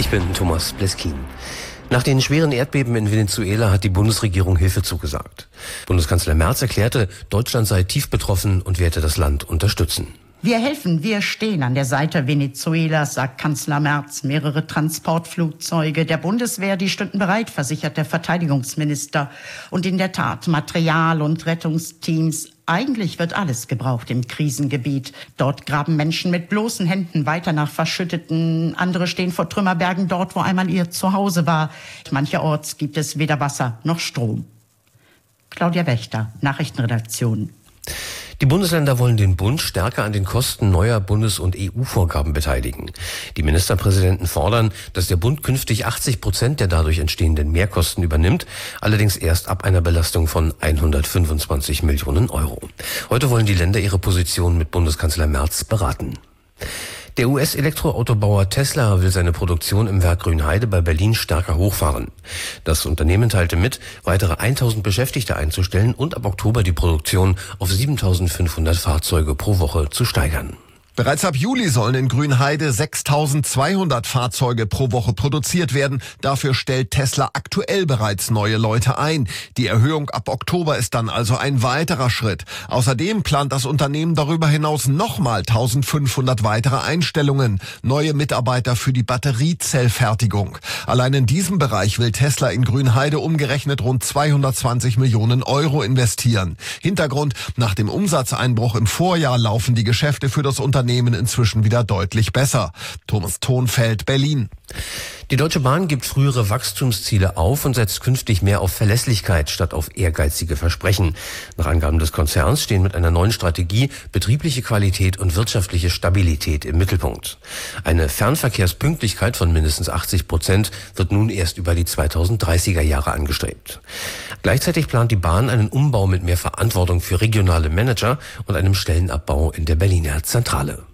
Ich bin Thomas Bleskin. Nach den schweren Erdbeben in Venezuela hat die Bundesregierung Hilfe zugesagt. Bundeskanzler Merz erklärte, Deutschland sei tief betroffen und werde das Land unterstützen. Wir helfen, wir stehen an der Seite Venezuelas, sagt Kanzler Merz. Mehrere Transportflugzeuge der Bundeswehr, die stünden bereit, versichert der Verteidigungsminister. Und in der Tat, Material und Rettungsteams. Eigentlich wird alles gebraucht im Krisengebiet. Dort graben Menschen mit bloßen Händen weiter nach Verschütteten. Andere stehen vor Trümmerbergen dort, wo einmal ihr Zuhause war. Mancherorts gibt es weder Wasser noch Strom. Claudia Wächter, Nachrichtenredaktion. Die Bundesländer wollen den Bund stärker an den Kosten neuer Bundes- und EU-Vorgaben beteiligen. Die Ministerpräsidenten fordern, dass der Bund künftig 80% der dadurch entstehenden Mehrkosten übernimmt, allerdings erst ab einer Belastung von 125 Millionen Euro. Heute wollen die Länder ihre Position mit Bundeskanzler Merz beraten. Der US-Elektroautobauer Tesla will seine Produktion im Werk Grünheide bei Berlin stärker hochfahren. Das Unternehmen teilte mit, weitere 1000 Beschäftigte einzustellen und ab Oktober die Produktion auf 7500 Fahrzeuge pro Woche zu steigern. Bereits ab Juli sollen in Grünheide 6200 Fahrzeuge pro Woche produziert werden. Dafür stellt Tesla aktuell bereits neue Leute ein. Die Erhöhung ab Oktober ist dann also ein weiterer Schritt. Außerdem plant das Unternehmen darüber hinaus nochmal 1500 weitere Einstellungen. Neue Mitarbeiter für die Batteriezellfertigung. Allein in diesem Bereich will Tesla in Grünheide umgerechnet rund 220 Millionen Euro investieren. Hintergrund: Nach dem Umsatzeinbruch im Vorjahr laufen die Geschäfte für das Unternehmen inzwischen wieder deutlich besser. Thomas Thonfeld, Berlin. Die Deutsche Bahn gibt frühere Wachstumsziele auf und setzt künftig mehr auf Verlässlichkeit statt auf ehrgeizige Versprechen. Nach Angaben des Konzerns stehen mit einer neuen Strategie betriebliche Qualität und wirtschaftliche Stabilität im Mittelpunkt. Eine Fernverkehrspünktlichkeit von mindestens 80% wird nun erst über die 2030er Jahre angestrebt. Gleichzeitig plant die Bahn einen Umbau mit mehr Verantwortung für regionale Manager und einem Stellenabbau in der Berliner Zentrale.